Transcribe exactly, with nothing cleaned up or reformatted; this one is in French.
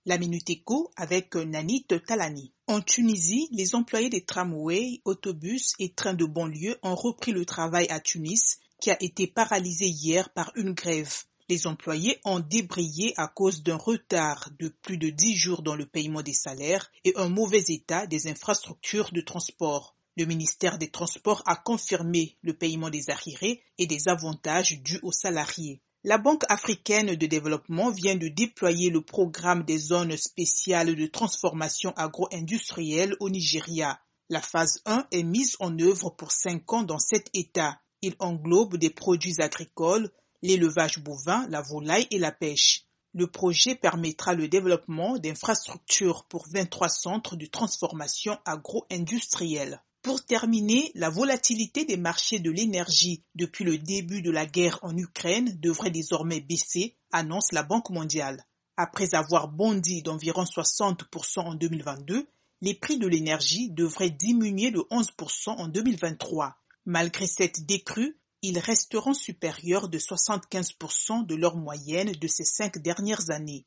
La Minute Éco avec Nanit Talani. En Tunisie, les employés des tramways, autobus et trains de banlieue ont repris le travail à Tunis, qui a été paralysé hier par une grève. Les employés ont débrayé à cause d'un retard de plus de dix jours dans le paiement des salaires et un mauvais état des infrastructures de transport. Le ministère des Transports a confirmé le paiement des arriérés et des avantages dus aux salariés. La Banque africaine de développement vient de déployer le programme des zones spéciales de transformation agro-industrielle au Nigeria. La phase un est mise en œuvre pour cinq ans dans cet État. Il englobe des produits agricoles, l'élevage bovin, la volaille et la pêche. Le projet permettra le développement d'infrastructures pour vingt-trois centres de transformation agro-industrielle. Pour terminer, la volatilité des marchés de l'énergie depuis le début de la guerre en Ukraine devrait désormais baisser, annonce la Banque mondiale. Après avoir bondi d'environ soixante pour cent en deux mille vingt-deux, les prix de l'énergie devraient diminuer de onze pour cent en deux mille vingt-trois. Malgré cette décrue, ils resteront supérieurs de soixante-quinze pour cent de leur moyenne de ces cinq dernières années.